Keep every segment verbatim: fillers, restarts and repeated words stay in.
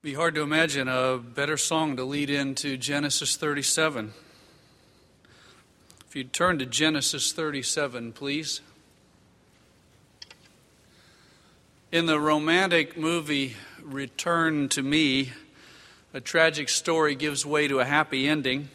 Be hard to imagine a better song to lead into Genesis thirty-seven. If you'd turn to Genesis thirty-seven, please. In the romantic movie Return to Me, a tragic story gives way to a happy ending.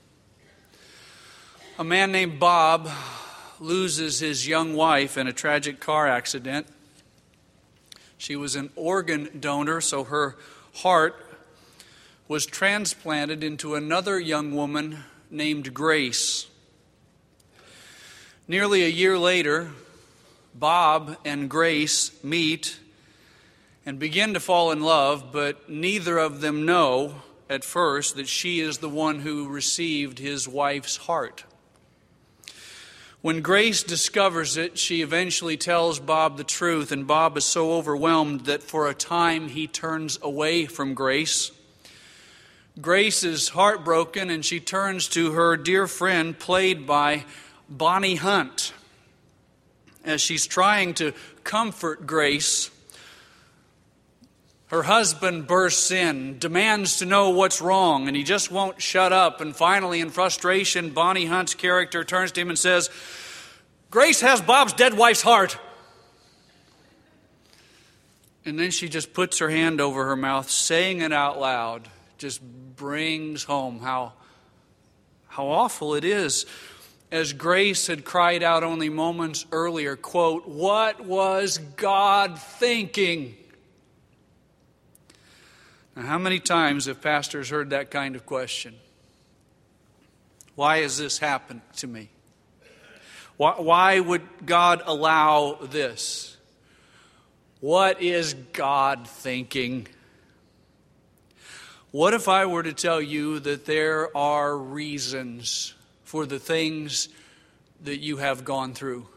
A man named Bob loses his young wife in a tragic car accident. She was an organ donor, so her heart was transplanted into another young woman named Grace. Nearly a year later, Bob and Grace meet and begin to fall in love, but neither of them know at first that she is the one who received his wife's heart. When Grace discovers it, she eventually tells Bob the truth, and Bob is so overwhelmed that for a time he turns away from Grace. Grace is heartbroken, and she turns to her dear friend, played by Bonnie Hunt. As she's trying to comfort Grace, her husband bursts in, demands to know what's wrong, and he just won't shut up. And finally, in frustration, Bonnie Hunt's character turns to him and says, "Grace has Bob's dead wife's heart." And then she just puts her hand over her mouth, saying it out loud, just brings home how, how awful it is. As Grace had cried out only moments earlier, quote, "What was God thinking?" Now, how many times have pastors heard that kind of question? Why has this happened to me? Why, why would God allow this? What is God thinking? What if I were to tell you that there are reasons for the things that you have gone through?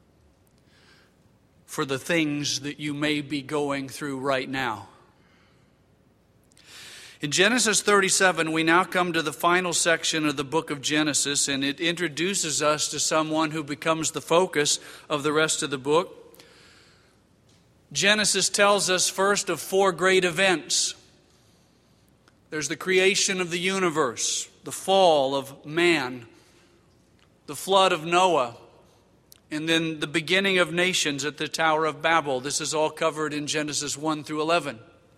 For the things that you may be going through right now? In Genesis thirty-seven, we now come to the final section of the book of Genesis, and it introduces us to someone who becomes the focus of the rest of the book. Genesis tells us first of four great events. There's the creation of the universe, the fall of man, the flood of Noah, and then the beginning of nations at the Tower of Babel. This is all covered in Genesis one through eleven.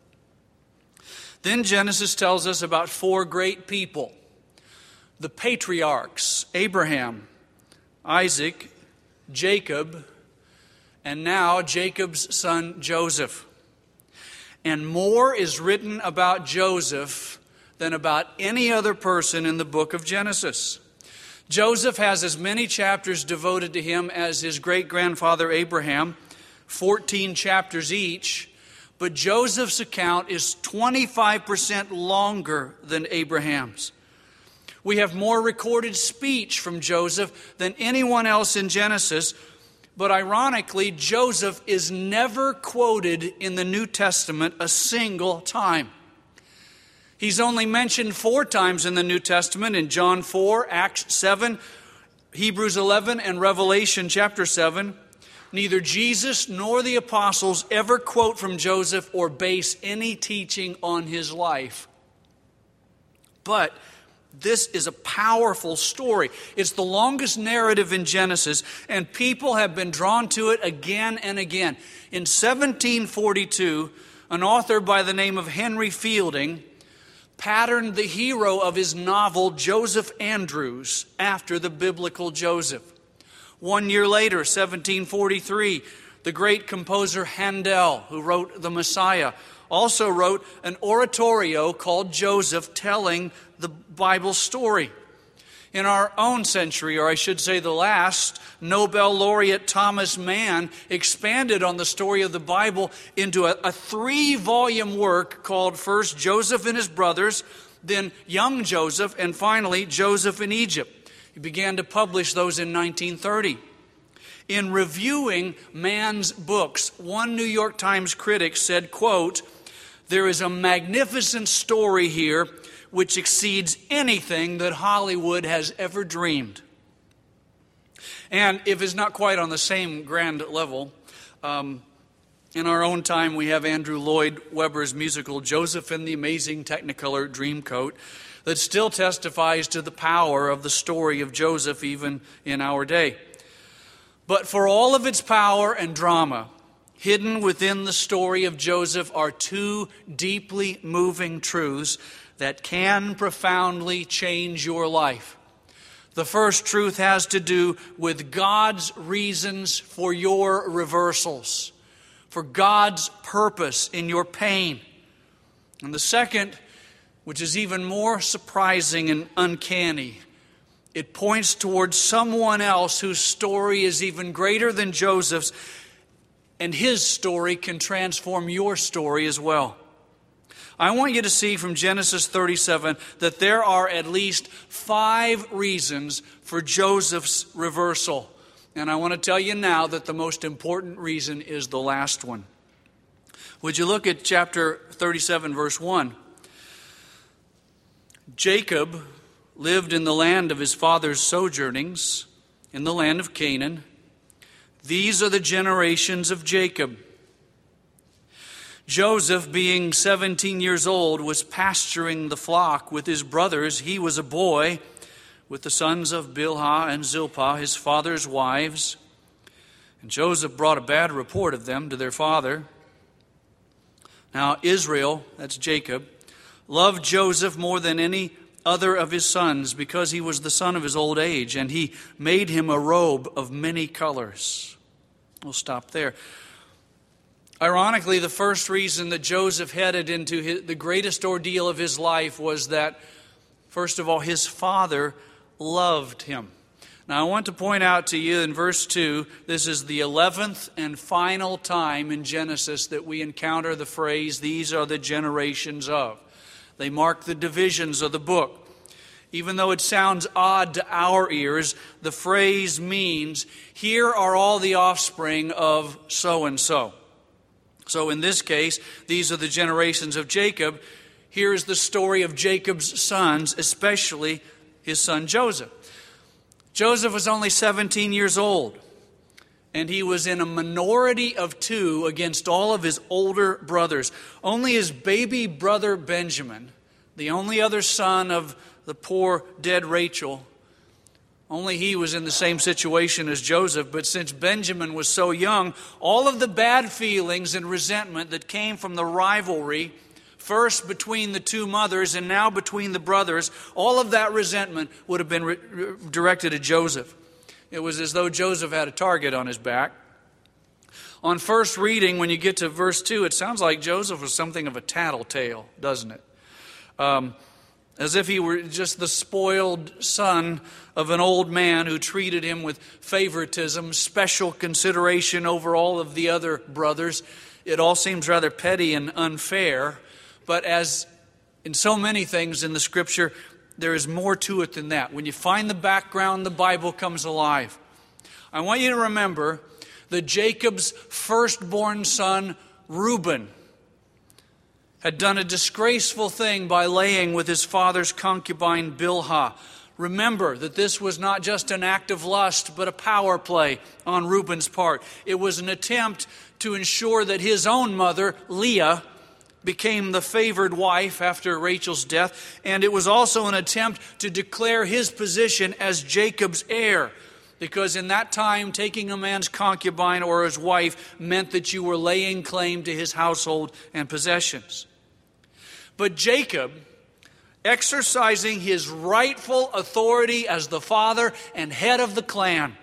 Then Genesis tells us about four great people, the patriarchs, Abraham, Isaac, Jacob, and now Jacob's son Joseph. And more is written about Joseph than about any other person in the book of Genesis. Joseph has as many chapters devoted to him as his great-grandfather Abraham, fourteen chapters each. But Joseph's account is twenty-five percent longer than Abraham's. We have more recorded speech from Joseph than anyone else in Genesis. But ironically, Joseph is never quoted in the New Testament a single time. He's only mentioned four times in the New Testament, in John four, Acts seven, Hebrews eleven, and Revelation chapter seven. Neither Jesus nor the apostles ever quote from Joseph or base any teaching on his life. But this is a powerful story. It's the longest narrative in Genesis, and people have been drawn to it again and again. In seventeen forty-two, an author by the name of Henry Fielding patterned the hero of his novel, Joseph Andrews, after the biblical Joseph. One year later, seventeen forty-three, the great composer Handel, who wrote The Messiah, also wrote an oratorio called Joseph, telling the Bible story. In our own century, or I should say the last, Nobel laureate Thomas Mann expanded on the story of the Bible into a, a three-volume work called first Joseph and His Brothers, then Young Joseph, and finally Joseph in Egypt. He began to publish those in nineteen thirty. In reviewing Mann's books, one New York Times critic said, quote, "There is a magnificent story here which exceeds anything that Hollywood has ever dreamed." And if it's not quite on the same grand level, um, In our own time, we have Andrew Lloyd Webber's musical Joseph and the Amazing Technicolor Dreamcoat that still testifies to the power of the story of Joseph even in our day. But for all of its power and drama, hidden within the story of Joseph are two deeply moving truths that can profoundly change your life. The first truth has to do with God's reasons for your reversals, for God's purpose in your pain. And the second, which is even more surprising and uncanny, it points towards someone else whose story is even greater than Joseph's, and his story can transform your story as well. I want you to see from Genesis thirty-seven that there are at least five reasons for Joseph's reversal. And I want to tell you now that the most important reason is the last one. Would you look at chapter thirty-seven, verse one? Jacob lived in the land of his father's sojournings, in the land of Canaan. These are the generations of Jacob. Joseph, being seventeen years old, was pasturing the flock with his brothers. He was a boy with the sons of Bilhah and Zilpah, his father's wives. And Joseph brought a bad report of them to their father. Now Israel, that's Jacob, loved Joseph more than any other of his sons because he was the son of his old age, and he made him a robe of many colors. We'll stop there. Ironically, the first reason that Joseph headed into his, the greatest ordeal of his life was that, first of all, his father loved him. Now, I want to point out to you in verse two, this is the eleventh and final time in Genesis that we encounter the phrase, "These are the generations of." They mark the divisions of the book. Even though it sounds odd to our ears, the phrase means, here are all the offspring of so-and-so. So in this case, these are the generations of Jacob. Here is the story of Jacob's sons, especially his son Joseph. Joseph was only seventeen years old, and he was in a minority of two against all of his older brothers. Only his baby brother Benjamin, the only other son of the poor dead Rachel, only he was in the same situation as Joseph. But since Benjamin was so young, all of the bad feelings and resentment that came from the rivalry, first between the two mothers and now between the brothers, all of that resentment would have been re- re- directed at Joseph. It was as though Joseph had a target on his back. On first reading, when you get to verse two, it sounds like Joseph was something of a tattletale, doesn't it? Um, as if he were just the spoiled son of an old man who treated him with favoritism, special consideration over all of the other brothers. It all seems rather petty and unfair. But as in so many things in the Scripture, there is more to it than that. When you find the background, the Bible comes alive. I want you to remember that Jacob's firstborn son, Reuben, had done a disgraceful thing by laying with his father's concubine, Bilhah. Remember that this was not just an act of lust, but a power play on Reuben's part. It was an attempt to ensure that his own mother, Leah, became the favored wife after Rachel's death, and it was also an attempt to declare his position as Jacob's heir, because in that time, taking a man's concubine or his wife meant that you were laying claim to his household and possessions. But Jacob, exercising his rightful authority as the father and head of the clan,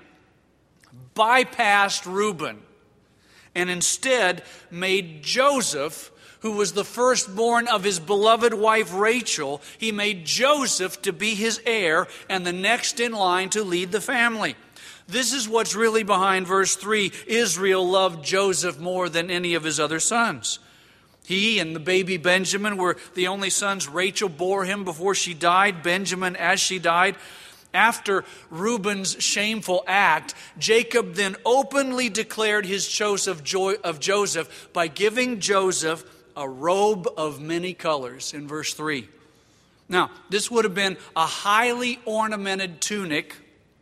bypassed Reuben and instead made Joseph, who was the firstborn of his beloved wife Rachel, he made Joseph to be his heir and the next in line to lead the family. This is what's really behind verse three. Israel loved Joseph more than any of his other sons. He and the baby Benjamin were the only sons Rachel bore him before she died, Benjamin as she died. After Reuben's shameful act, Jacob then openly declared his choice of Joseph by giving Joseph a robe of many colors in verse three. Now, this would have been a highly ornamented tunic,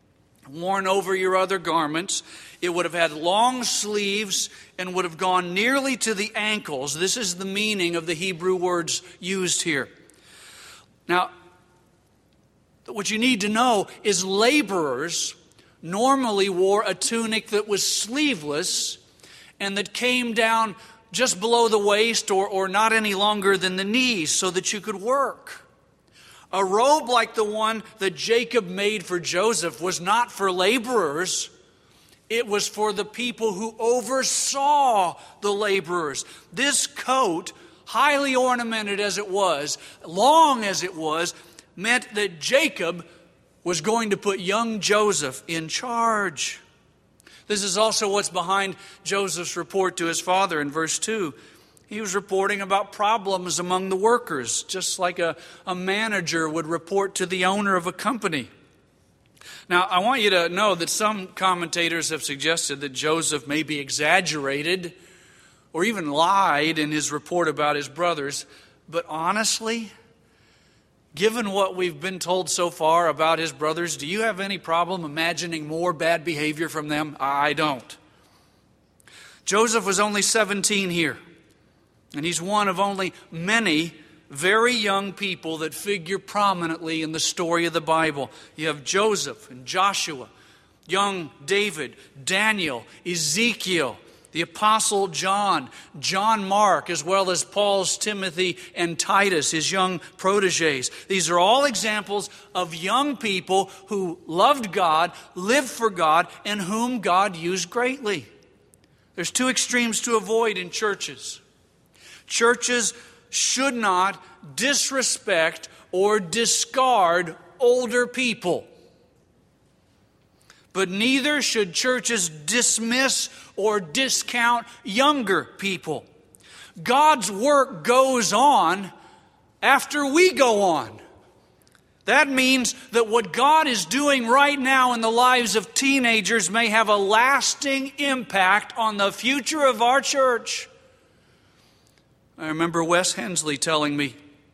worn over your other garments. It would have had long sleeves and would have gone nearly to the ankles. This is the meaning of the Hebrew words used here. Now, what you need to know is laborers normally wore a tunic that was sleeveless and that came down just below the waist or, or not any longer than the knees so that you could work. A robe like the one that Jacob made for Joseph was not for laborers. It was for the people who oversaw the laborers. This coat, highly ornamented as it was, long as it was, meant that Jacob was going to put young Joseph in charge. This is also what's behind Joseph's report to his father in verse two. He was reporting about problems among the workers, just like a, a manager would report to the owner of a company. Now, I want you to know that some commentators have suggested that Joseph maybe exaggerated or even lied in his report about his brothers. But honestly, given what we've been told so far about his brothers, do you have any problem imagining more bad behavior from them? I don't. Joseph was only seventeen here, and he's one of only many very young people that figure prominently in the story of the Bible. You have Joseph and Joshua, young David, Daniel, Ezekiel, the Apostle John, John Mark, as well as Paul's Timothy and Titus, his young proteges. These are all examples of young people who loved God, lived for God, and whom God used greatly. There's two extremes to avoid in churches. Churches should not disrespect or discard older people. But neither should churches dismiss or discount younger people. God's work goes on after we go on. That means that what God is doing right now in the lives of teenagers may have a lasting impact on the future of our church. I remember Wes Hensley telling me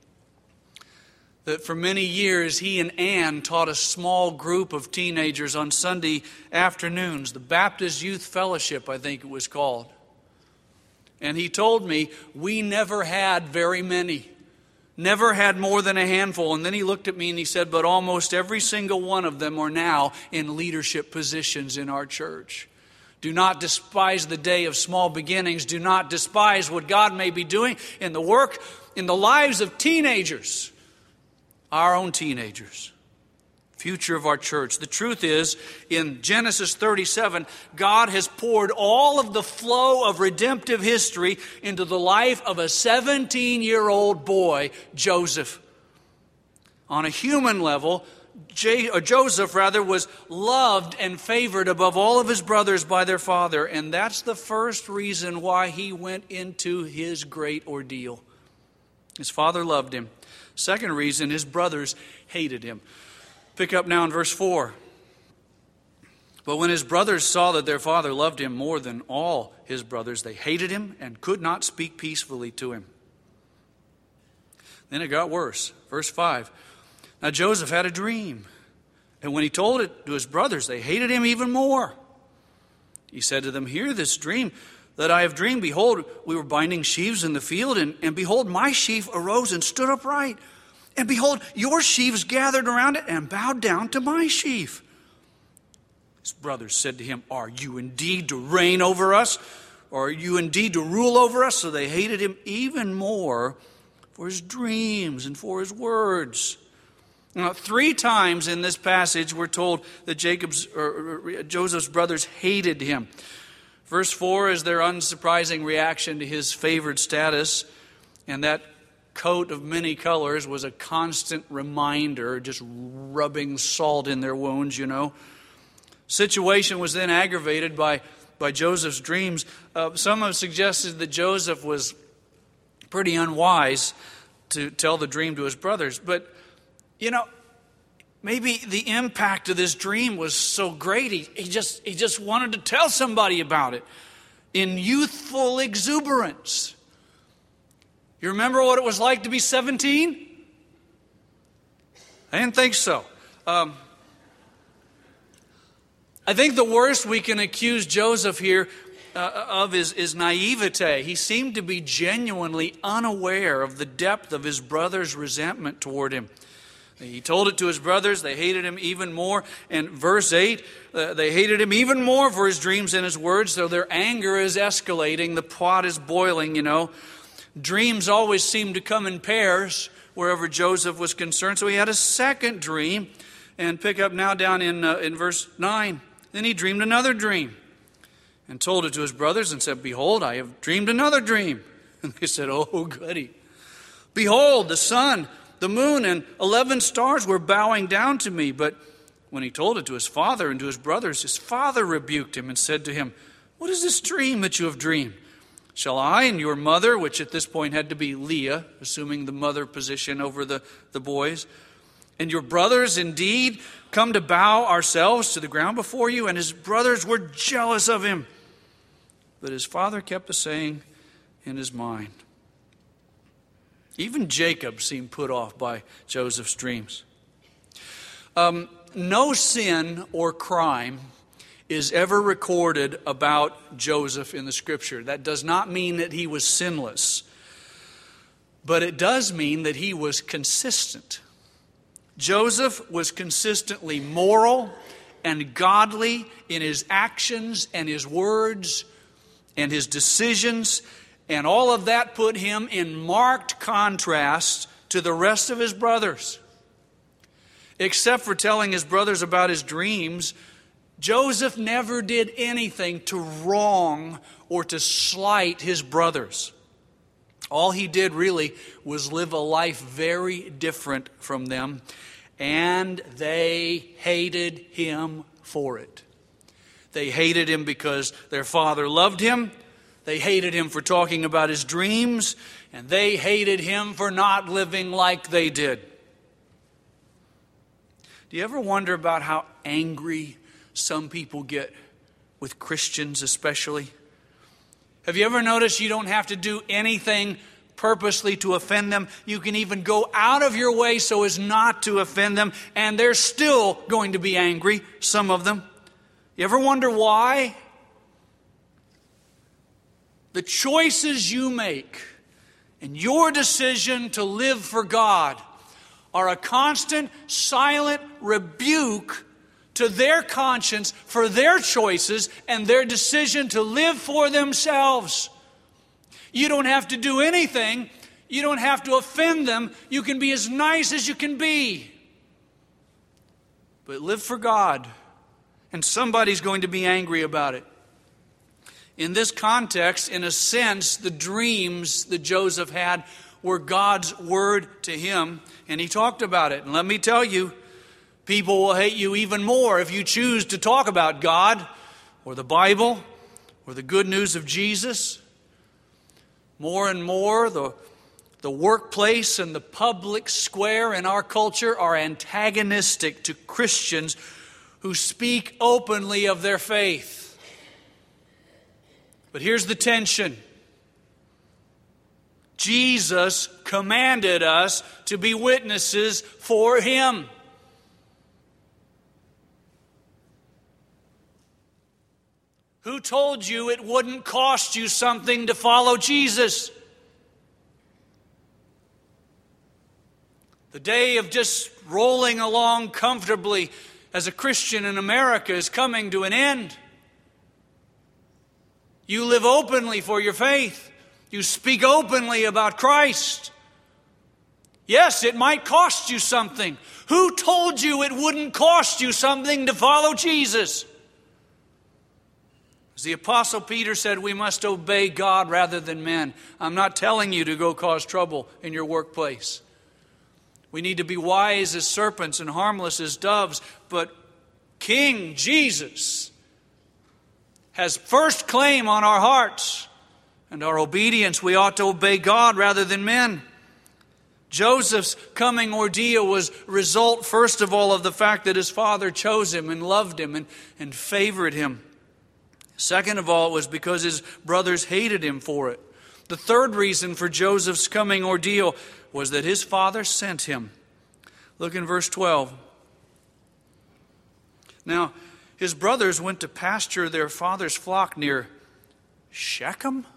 that for many years he and Ann taught a small group of teenagers on Sunday afternoons, the Baptist Youth Fellowship, I think it was called. And he told me we never had very many, never had more than a handful. And then he looked at me and he said, but almost every single one of them are now in leadership positions in our church. Do not despise the day of small beginnings. Do not despise what God may be doing in the work, in the lives of teenagers. Our own teenagers, future of our church. The truth is, in Genesis thirty-seven, God has poured all of the flow of redemptive history into the life of a seventeen-year-old boy, Joseph. On a human level, J- or Joseph, rather, was loved and favored above all of his brothers by their father, and that's the first reason why he went into his great ordeal. His father loved him. Second reason, his brothers hated him. Pick up now in verse four. But when his brothers saw that their father loved him more than all his brothers, they hated him and could not speak peacefully to him. Then it got worse. Verse five. Now Joseph had a dream, and when he told it to his brothers, they hated him even more. He said to them, hear this dream that I have dreamed. Behold, we were binding sheaves in the field, and, and behold, my sheaf arose and stood upright. And behold, your sheaves gathered around it and bowed down to my sheaf. His brothers said to him, are you indeed to reign over us? Or are you indeed to rule over us? So they hated him even more for his dreams and for his words. Now, three times in this passage we're told that Jacob's or, or Joseph's brothers hated him. Verse four is their unsurprising reaction to his favored status, and that coat of many colors was a constant reminder, just rubbing salt in their wounds, you know. Situation was then aggravated by, by Joseph's dreams. Uh, some have suggested that Joseph was pretty unwise to tell the dream to his brothers, but you know, maybe the impact of this dream was so great, he, he just he just wanted to tell somebody about it in youthful exuberance. You remember what it was like to be seventeen? I didn't think so. Um, I think the worst we can accuse Joseph here uh, of is, is naivete. He seemed to be genuinely unaware of the depth of his brother's resentment toward him. He told it to his brothers. They hated him even more. And verse eight, uh, they hated him even more for his dreams and his words. So their anger is escalating. The pot is boiling, you know. Dreams always seem to come in pairs wherever Joseph was concerned. So he had a second dream. And pick up now down in, uh, in verse nine. Then he dreamed another dream and told it to his brothers and said, "Behold, I have dreamed another dream." And they said, "Oh, goody. Behold, the sun, the moon, and eleven stars were bowing down to me." But when he told it to his father and to his brothers, his father rebuked him and said to him, "What is this dream that you have dreamed? Shall I and your mother," which at this point had to be Leah, assuming the mother position over the, the boys, "and your brothers indeed come to bow ourselves to the ground before you?" And his brothers were jealous of him. But his father kept a saying in his mind. Even Jacob seemed put off by Joseph's dreams. Um, no sin or crime is ever recorded about Joseph in the Scripture. That does not mean that he was sinless, but it does mean that he was consistent. Joseph was consistently moral and godly in his actions and his words and his decisions, and all of that put him in marked contrast to the rest of his brothers. Except for telling his brothers about his dreams, Joseph never did anything to wrong or to slight his brothers. All he did really was live a life very different from them, and they hated him for it. They hated him because their father loved him. They hated him for talking about his dreams, and they hated him for not living like they did. Do you ever wonder about how angry some people get with Christians especially? Have you ever noticed you don't have to do anything purposely to offend them? You can even go out of your way so as not to offend them, and they're still going to be angry, some of them. You ever wonder why? The choices you make and your decision to live for God are a constant, silent rebuke to their conscience for their choices and their decision to live for themselves. You don't have to do anything. You don't have to offend them. You can be as nice as you can be. But live for God, and somebody's going to be angry about it. In this context, in a sense, the dreams that Joseph had were God's word to him, and he talked about it. And let me tell you, people will hate you even more if you choose to talk about God or the Bible or the good news of Jesus. More and more, the, the workplace and the public square in our culture are antagonistic to Christians who speak openly of their faith. But here's the tension. Jesus commanded us to be witnesses for Him. Who told you it wouldn't cost you something to follow Jesus? The day of just rolling along comfortably as a Christian in America is coming to an end. You live openly for your faith. You speak openly about Christ. Yes, it might cost you something. Who told you it wouldn't cost you something to follow Jesus? As the Apostle Peter said, we must obey God rather than men. I'm not telling you to go cause trouble in your workplace. We need to be wise as serpents and harmless as doves. But King Jesus has first claim on our hearts and our obedience. We ought to obey God rather than men. Joseph's coming ordeal was result, first of all, of the fact that his father chose him and loved him and, and favored him. Second of all, it was because his brothers hated him for it. The third reason for Joseph's coming ordeal was that his father sent him. Look in verse twelve. Now, his brothers went to pasture their father's flock near Shechem?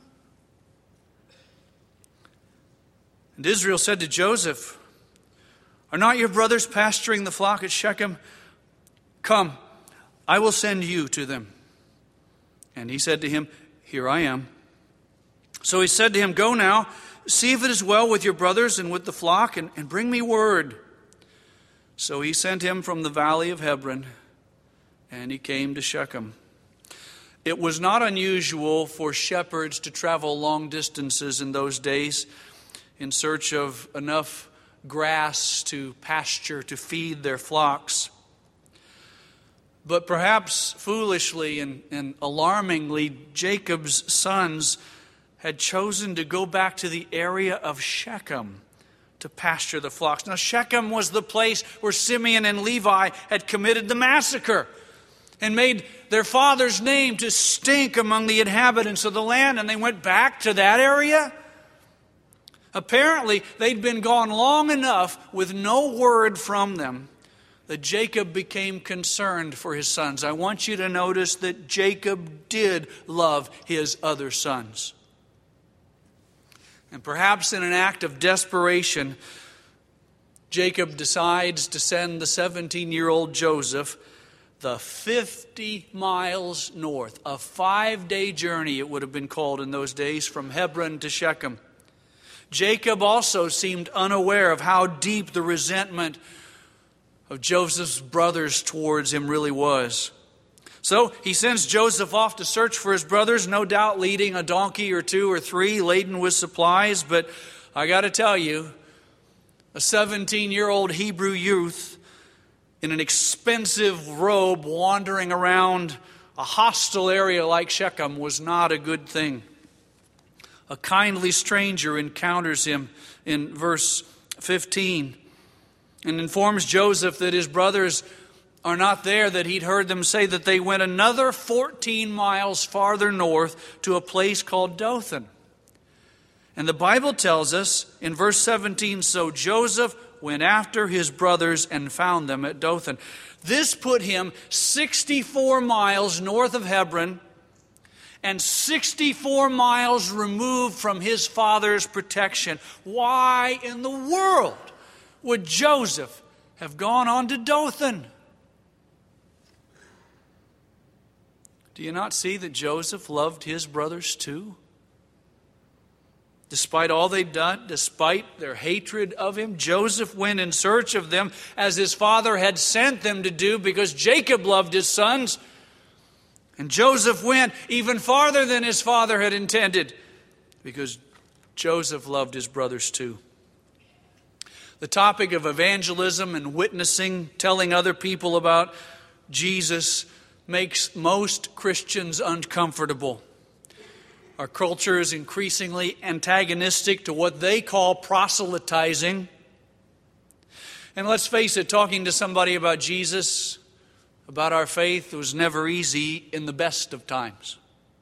And Israel said to Joseph, are not your brothers pasturing the flock at Shechem? Come, I will send you to them. And he said to him, here I am. So he said to him, go now, see if it is well with your brothers and with the flock, and, and bring me word. So he sent him from the valley of Hebron, and he came to Shechem. It was not unusual for shepherds to travel long distances in those days in search of enough grass to pasture, to feed their flocks. But perhaps foolishly and, and alarmingly, Jacob's sons had chosen to go back to the area of Shechem to pasture the flocks. Now, Shechem was the place where Simeon and Levi had committed the massacre and made their father's name to stink among the inhabitants of the land, and they went back to that area. Apparently, they'd been gone long enough with no word from them that Jacob became concerned for his sons. I want you to notice that Jacob did love his other sons. And perhaps in an act of desperation, Jacob decides to send the seventeen-year-old Joseph the fifty miles north, a five-day journey it would have been called in those days, from Hebron to Shechem. Jacob also seemed unaware of how deep the resentment of Joseph's brothers towards him really was. So he sends Joseph off to search for his brothers, no doubt leading a donkey or two or three laden with supplies. But I got to tell you, a seventeen-year-old Hebrew youth in an expensive robe wandering around a hostile area like Shechem was not a good thing. A kindly stranger encounters him in verse fifteen and informs Joseph that his brothers are not there, that he'd heard them say that they went another fourteen miles farther north to a place called Dothan. And the Bible tells us in verse seventeen, so Joseph went after his brothers and found them at Dothan. This put him sixty-four miles north of Hebron and sixty-four miles removed from his father's protection. Why in the world would Joseph have gone on to Dothan? Do you not see that Joseph loved his brothers too? Despite all they'd done, despite their hatred of him, Joseph went in search of them as his father had sent them to do, because Jacob loved his sons. And Joseph went even farther than his father had intended, because Joseph loved his brothers too. The topic of evangelism and witnessing, telling other people about Jesus, makes most Christians uncomfortable. Our culture is increasingly antagonistic to what they call proselytizing. And let's face it, talking to somebody about Jesus, about our faith, was never easy in the best of times.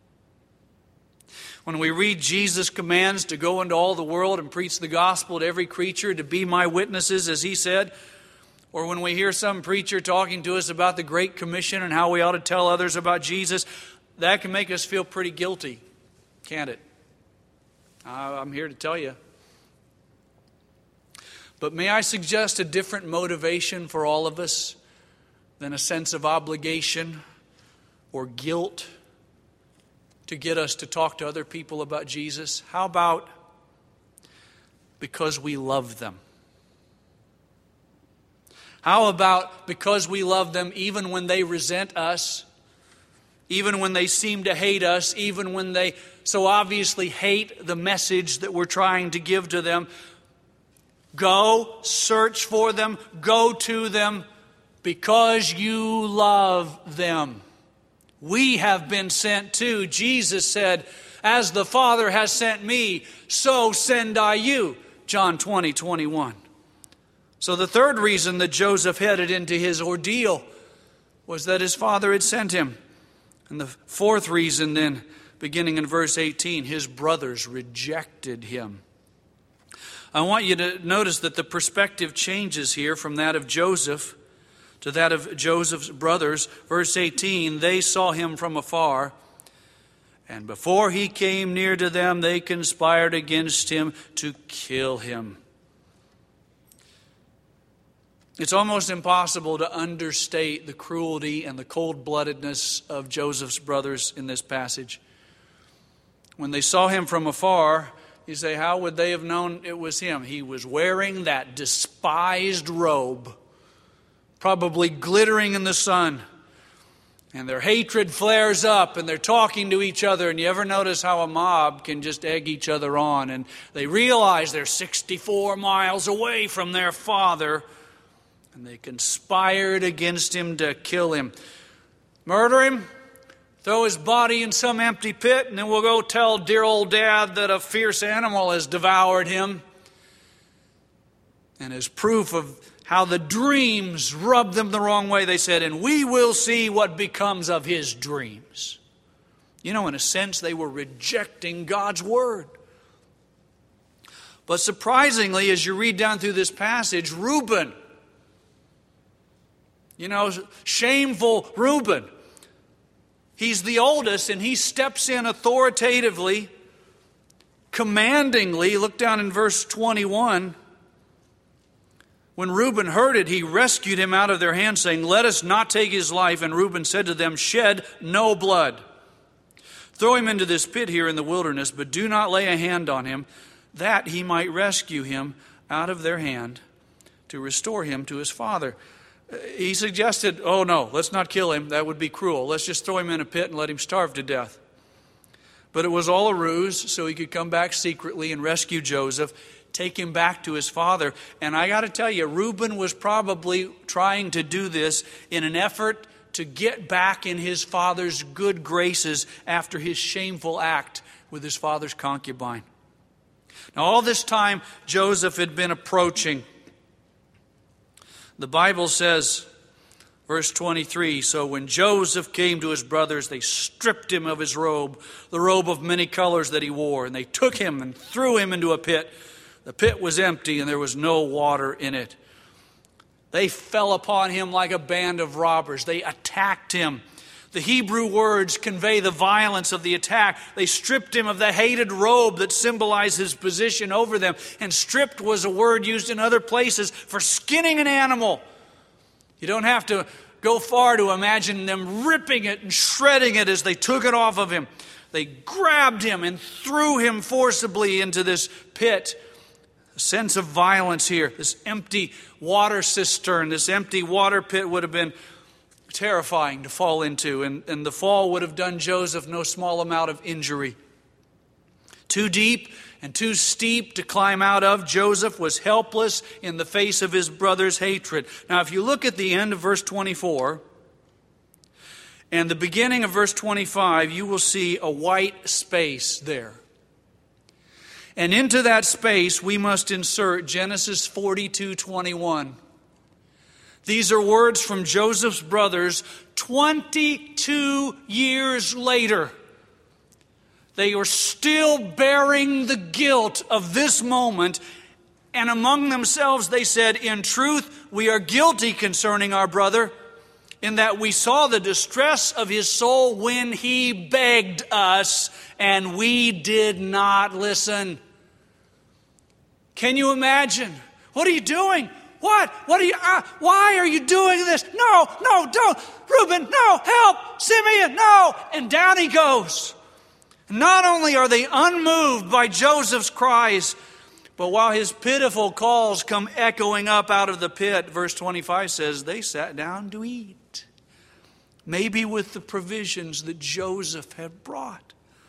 When we read Jesus' commands to go into all the world and preach the gospel to every creature, to be my witnesses, as he said, or when we hear some preacher talking to us about the Great Commission and how we ought to tell others about Jesus, that can make us feel pretty guilty, can't it? I'm here to tell you. But may I suggest a different motivation for all of us than a sense of obligation or guilt to get us to talk to other people about Jesus? How about because we love them? How about because we love them even when they resent us, even when they seem to hate us, even when they so obviously hate the message that we're trying to give to them? Go search for them, go to them, because you love them. We have been sent too. Jesus said, as the Father has sent me, so send I you. John twenty, twenty-one. So the third reason that Joseph headed into his ordeal was that his father had sent him. And the fourth reason then, beginning in verse eighteen, his brothers rejected him. I want you to notice that the perspective changes here from that of Joseph to that of Joseph's brothers. Verse eighteen, they saw him from afar, and before he came near to them, they conspired against him to kill him. It's almost impossible to understate the cruelty and the cold-bloodedness of Joseph's brothers in this passage. When they saw him from afar, you say, how would they have known it was him? He was wearing that despised robe, probably glittering in the sun. And their hatred flares up and they're talking to each other. And you ever notice how a mob can just egg each other on? And they realize they're sixty-four miles away from their father. And they conspired against him to kill him. Murder him, throw his body in some empty pit, and then we'll go tell dear old dad that a fierce animal has devoured him. And as proof of how the dreams rubbed them the wrong way, they said, and we will see what becomes of his dreams. You know, in a sense, they were rejecting God's word. But surprisingly, as you read down through this passage, Reuben, you know, shameful Reuben, he's the oldest, and he steps in authoritatively, commandingly. Look down in verse twenty-one. When Reuben heard it, he rescued him out of their hands, saying, let us not take his life. And Reuben said to them, shed no blood. Throw him into this pit here in the wilderness, but do not lay a hand on him, that he might rescue him out of their hand to restore him to his father. He suggested, oh no, let's not kill him. That would be cruel. Let's just throw him in a pit and let him starve to death. But it was all a ruse so he could come back secretly and rescue Joseph, take him back to his father. And I got to tell you, Reuben was probably trying to do this in an effort to get back in his father's good graces after his shameful act with his father's concubine. Now, all this time, Joseph had been approaching. The Bible says, verse twenty-three, so when Joseph came to his brothers, they stripped him of his robe, the robe of many colors that he wore, and they took him and threw him into a pit. The pit was empty and there was no water in it. They fell upon him like a band of robbers. They attacked him. The Hebrew words convey the violence of the attack. They stripped him of the hated robe that symbolized his position over them. And stripped was a word used in other places for skinning an animal. You don't have to go far to imagine them ripping it and shredding it as they took it off of him. They grabbed him and threw him forcibly into this pit. A sense of violence here. This empty water cistern, this empty water pit would have been terrifying to fall into, and, and the fall would have done Joseph no small amount of injury. Too deep and too steep to climb out of, Joseph was helpless in the face of his brother's hatred. Now, if you look at the end of verse twenty-four and the beginning of verse twenty-five, you will see a white space there. And into that space, we must insert Genesis forty-two twenty-one. These are words from Joseph's brothers twenty-two years later. They are still bearing the guilt of this moment. And among themselves they said, in truth, we are guilty concerning our brother, in that we saw the distress of his soul when he begged us, and we did not listen. Can you imagine? What are you doing? What? What are you, uh, why are you doing this? No, no, don't. Reuben, no, help. Simeon, no. And down he goes. Not only are they unmoved by Joseph's cries, but while his pitiful calls come echoing up out of the pit, verse twenty-five says, they sat down to eat. Maybe with the provisions that Joseph had brought.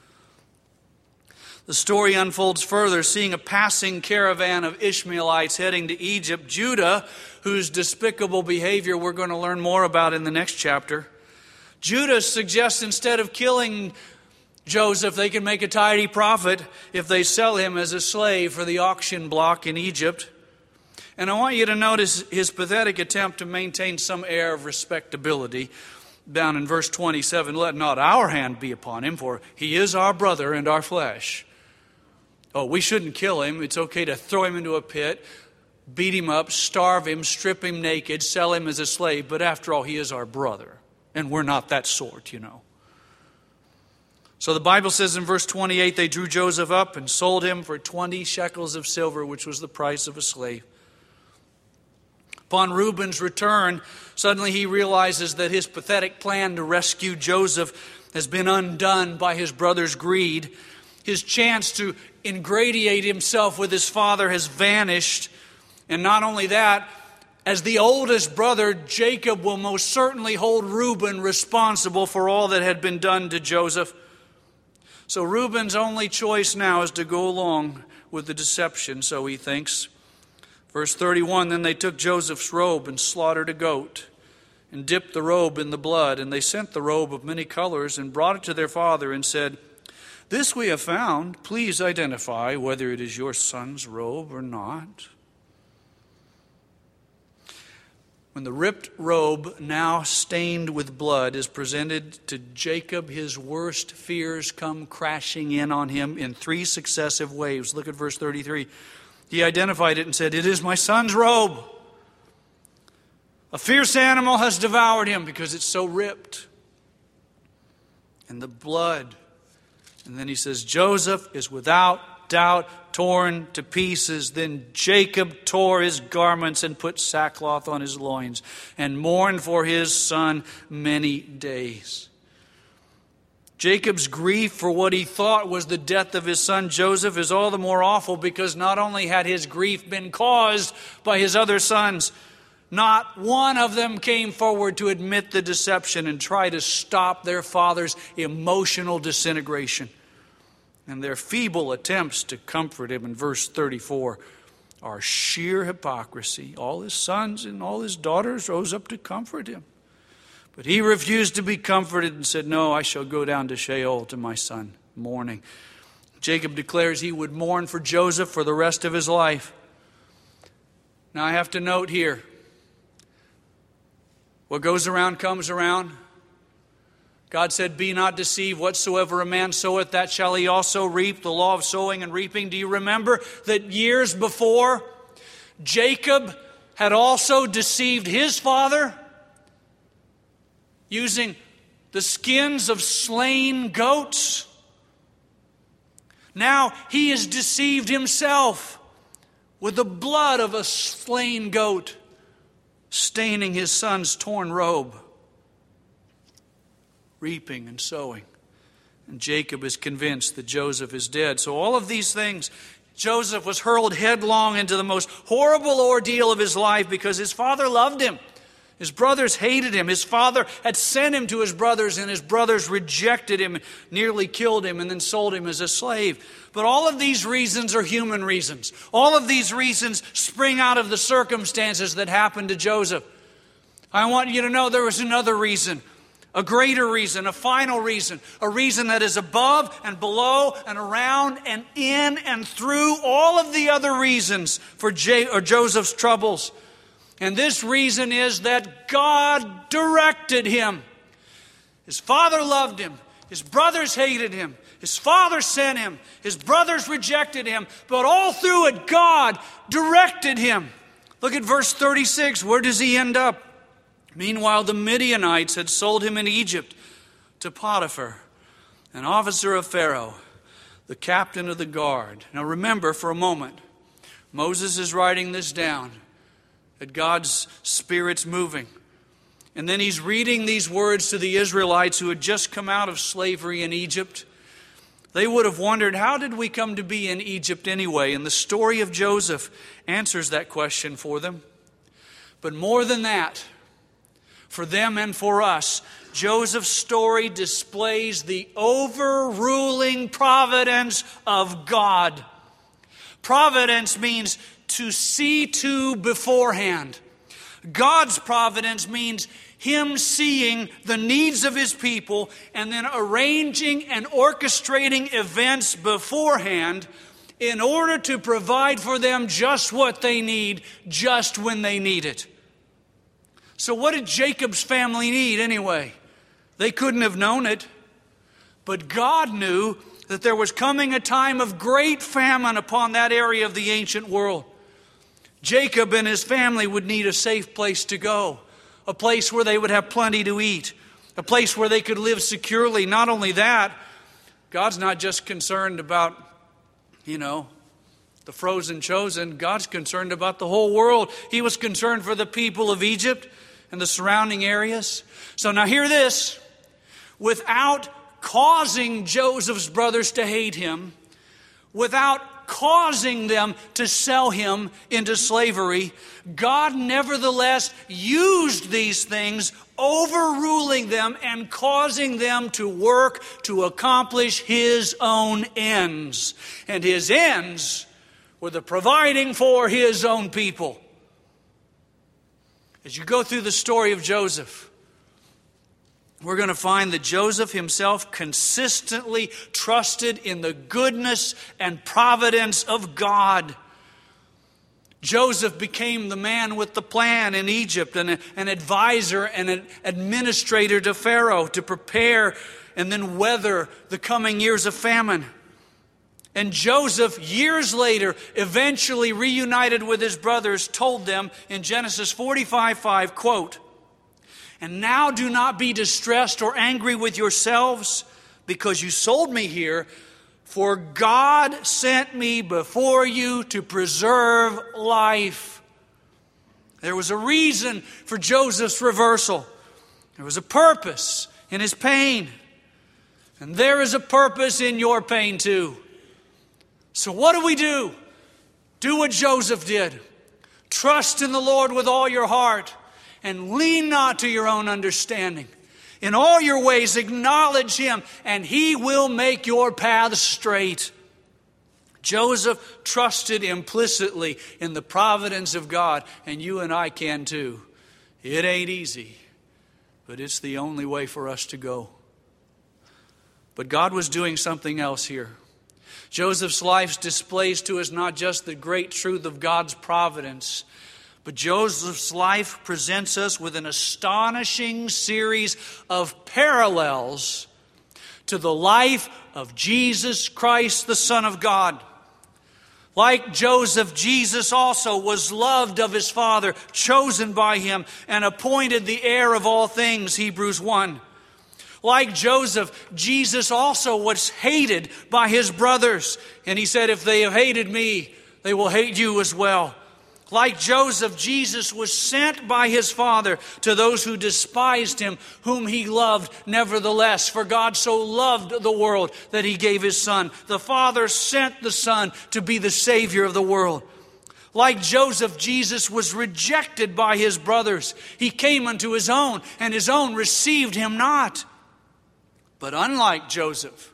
The story unfolds further, seeing a passing caravan of Ishmaelites heading to Egypt. Judah, whose despicable behavior we're going to learn more about in the next chapter. Judah suggests instead of killing Joseph, they can make a tidy profit if they sell him as a slave for the auction block in Egypt. And I want you to notice his pathetic attempt to maintain some air of respectability. Down in verse twenty-seven, let not our hand be upon him, for he is our brother and our flesh. Oh, we shouldn't kill him. It's okay to throw him into a pit. beat him up, starve him, strip him naked, sell him as a slave. But after all, he is our brother. And we're not that sort, you know. So the Bible says in verse twenty-eight, they drew Joseph up and sold him for twenty shekels of silver, which was the price of a slave. Upon Reuben's return, suddenly he realizes that his pathetic plan to rescue Joseph has been undone by his brother's greed. His chance to ingratiate himself with his father has vanished. And not only that, as the oldest brother, Jacob will most certainly hold Reuben responsible for all that had been done to Joseph. So Reuben's only choice now is to go along with the deception, so he thinks. Verse thirty-one, then they took Joseph's robe and slaughtered a goat and dipped the robe in the blood. And they sent the robe of many colors and brought it to their father and said, this we have found. Please identify whether it is your son's robe or not. When the ripped robe, now stained with blood, is presented to Jacob, his worst fears come crashing in on him in three successive waves. Look at verse thirty-three. He identified it and said, it is my son's robe. A fierce animal has devoured him because it's so ripped. And the blood. And then he says, Joseph is without doubt torn to pieces. Then Jacob tore his garments and put sackcloth on his loins and mourned for his son many days. Jacob's grief for what he thought was the death of his son Joseph is all the more awful because not only had his grief been caused by his other sons, not one of them came forward to admit the deception and try to stop their father's emotional disintegration. And their feeble attempts to comfort him in verse thirty-four are sheer hypocrisy. All his sons and all his daughters rose up to comfort him. But he refused to be comforted and said, no, I shall go down to Sheol to my son, mourning. Jacob declares he would mourn for Joseph for the rest of his life. Now I have to note here, what goes around comes around. God said, be not deceived, whatsoever a man soweth, that shall he also reap. The law of sowing and reaping. Do you remember that years before, Jacob had also deceived his father using the skins of slain goats? Now he is deceived himself with the blood of a slain goat, staining his son's torn robe. Reaping and sowing. And Jacob is convinced that Joseph is dead. So all of these things, Joseph was hurled headlong into the most horrible ordeal of his life because his father loved him. His brothers hated him. His father had sent him to his brothers, and his brothers rejected him, nearly killed him, and then sold him as a slave. But all of these reasons are human reasons. All of these reasons spring out of the circumstances that happened to Joseph. I want you to know there was another reason. A greater reason, a final reason, a reason that is above and below and around and in and through all of the other reasons for J- or Joseph's troubles. And this reason is that God directed him. His father loved him. His brothers hated him. His father sent him. His brothers rejected him. But all through it, God directed him. Look at verse thirty-six. Where does he end up? Meanwhile, the Midianites had sold him in Egypt to Potiphar, an officer of Pharaoh, the captain of the guard. Now remember for a moment, Moses is writing this down, that God's Spirit's moving. And then he's reading these words to the Israelites who had just come out of slavery in Egypt. They would have wondered, how did we come to be in Egypt anyway? And the story of Joseph answers that question for them. But more than that, for them and for us, Joseph's story displays the overruling providence of God. Providence means to see to beforehand. God's providence means Him seeing the needs of His people and then arranging and orchestrating events beforehand in order to provide for them just what they need, just when they need it. So what did Jacob's family need anyway? They couldn't have known it. But God knew that there was coming a time of great famine upon that area of the ancient world. Jacob and his family would need a safe place to go, a place where they would have plenty to eat, a place where they could live securely. Not only that, God's not just concerned about, you know, the frozen chosen. God's concerned about the whole world. He was concerned for the people of Egypt and the surrounding areas. So now hear this. Without causing Joseph's brothers to hate him, without causing them to sell him into slavery, God nevertheless used these things, overruling them and causing them to work to accomplish His own ends. And His ends were the providing for His own people. As you go through the story of Joseph, we're going to find that Joseph himself consistently trusted in the goodness and providence of God. Joseph became the man with the plan in Egypt, and an advisor and an administrator to Pharaoh to prepare and then weather the coming years of famine. And Joseph, years later, eventually reunited with his brothers, told them in Genesis forty-five five, quote, "And now do not be distressed or angry with yourselves because you sold me here, for God sent me before you to preserve life." There was a reason for Joseph's reversal. There was a purpose in his pain. And there is a purpose in your pain too. So what do we do? Do what Joseph did. Trust in the Lord with all your heart and lean not to your own understanding. In all your ways acknowledge Him, and He will make your paths straight. Joseph trusted implicitly in the providence of God, and you and I can too. It ain't easy, but it's the only way for us to go. But God was doing something else here. Joseph's life displays to us not just the great truth of God's providence, but Joseph's life presents us with an astonishing series of parallels to the life of Jesus Christ, the Son of God. Like Joseph, Jesus also was loved of His Father, chosen by Him, and appointed the heir of all things, Hebrews one. Like Joseph, Jesus also was hated by His brothers. And He said, if they have hated me, they will hate you as well. Like Joseph, Jesus was sent by His Father to those who despised Him, whom He loved nevertheless. For God so loved the world that He gave His Son. The Father sent the Son to be the Savior of the world. Like Joseph, Jesus was rejected by His brothers. He came unto His own, and His own received Him not. But unlike Joseph,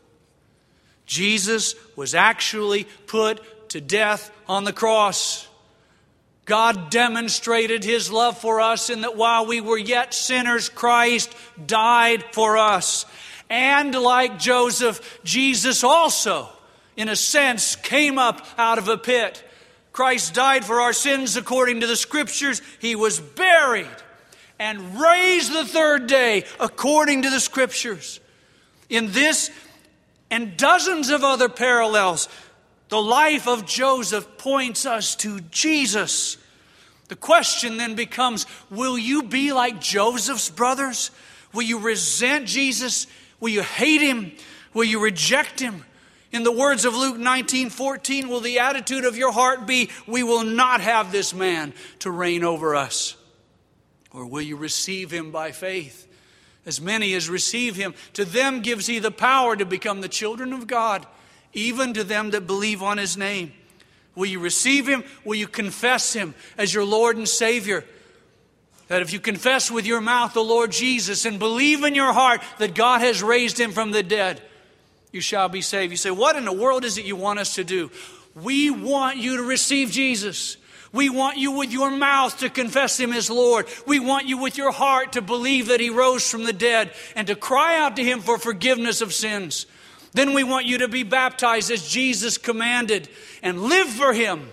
Jesus was actually put to death on the cross. God demonstrated His love for us in that while we were yet sinners, Christ died for us. And like Joseph, Jesus also, in a sense, came up out of a pit. Christ died for our sins according to the Scriptures. He was buried and raised the third day according to the Scriptures. In this and dozens of other parallels, the life of Joseph points us to Jesus. The question then becomes, will you be like Joseph's brothers? Will you resent Jesus? Will you hate Him? Will you reject Him? In the words of Luke nineteen fourteen, will the attitude of your heart be, we will not have this man to reign over us? Or will you receive Him by faith? As many as receive Him, to them gives He the power to become the children of God, even to them that believe on His name. Will you receive Him? Will you confess Him as your Lord and Savior? That if you confess with your mouth the Lord Jesus and believe in your heart that God has raised Him from the dead, you shall be saved. You say, what in the world is it you want us to do? We want you to receive Jesus. We want you with your mouth to confess Him as Lord. We want you with your heart to believe that He rose from the dead and to cry out to Him for forgiveness of sins. Then we want you to be baptized as Jesus commanded and live for Him.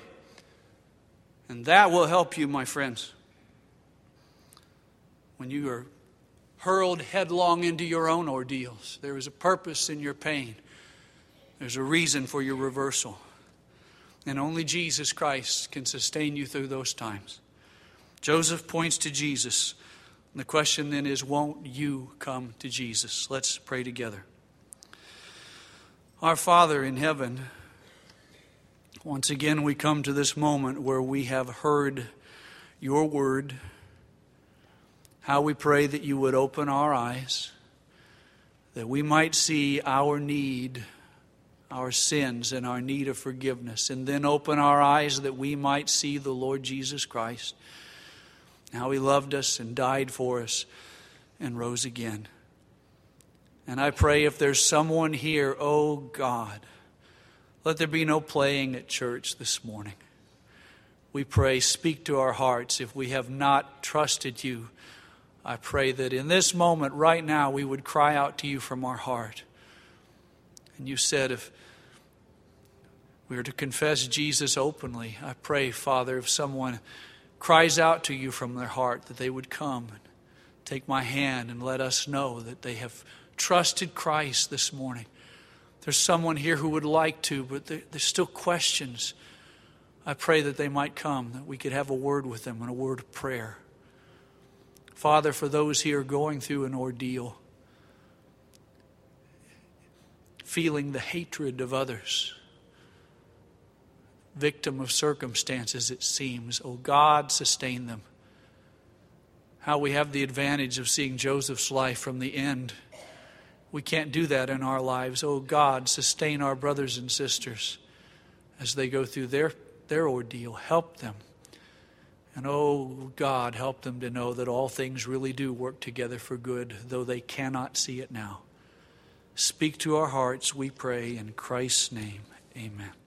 And that will help you, my friends. When you are hurled headlong into your own ordeals, there is a purpose in your pain. There's a reason for your reversal. And only Jesus Christ can sustain you through those times. Joseph points to Jesus. And the question then is, won't you come to Jesus? Let's pray together. Our Father in heaven, once again we come to this moment where we have heard your word. How we pray that you would open our eyes, that we might see our need, our sins, and our need of forgiveness. And then open our eyes that we might see the Lord Jesus Christ, how he loved us and died for us and rose again. And I pray if there's someone here, oh God, let there be no playing at church this morning. We pray, speak to our hearts. If we have not trusted you, I pray that in this moment right now we would cry out to you from our heart. And you said if we are to confess Jesus openly, I pray, Father, if someone cries out to you from their heart, that they would come and take my hand and let us know that they have trusted Christ this morning. There's someone here who would like to, but there's still questions. I pray that they might come, that we could have a word with them and a word of prayer. Father, for those here going through an ordeal, feeling the hatred of others, victim of circumstances it seems, oh God, sustain them. How we have the advantage of seeing Joseph's life from the end. We can't do that in our lives. Oh God, sustain our brothers and sisters as they go through their, their ordeal. Help them. And oh God, help them to know that all things really do work together for good, though they cannot see it now. Speak to our hearts, we pray, in Christ's name. Amen.